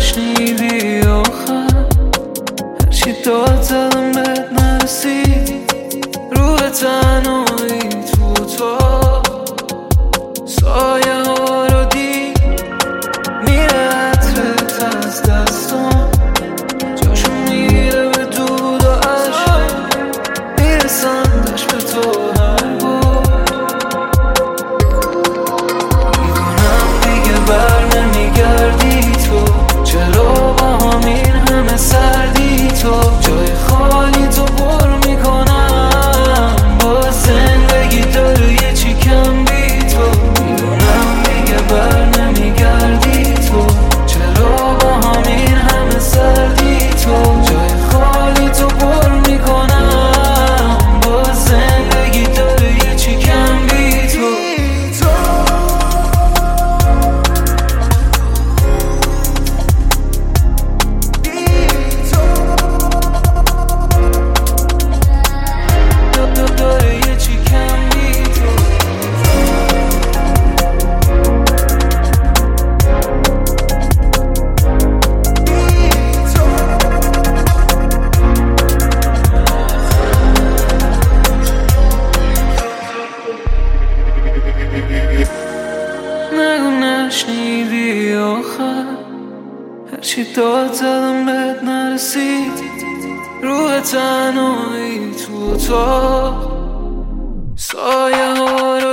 نشنیدی آخر هرچی داد زدم بهت نرسید روح تنهایی تو اتاق سایه ها رو دید میره عطرت از دستام جاشون میره به دود و عشق میرسندش به تو هر بار میدونم دیگه بر نمیگردی تو چرا با همین همه سردی تو جای خالی تو پر میکنم با زندگی داره یه چی کم بی تو میدونم دیگه بر نمیگردی تو چرا با همین همه سردی تو جای خالی تو پر میکنم با زندگی داره یه چی کم بی تو داره یه چی کم بی تو نگو نشنیدی آخر هرچی داد زدم بهت نرسید روح تنهایی تو اتاق سایه ها رو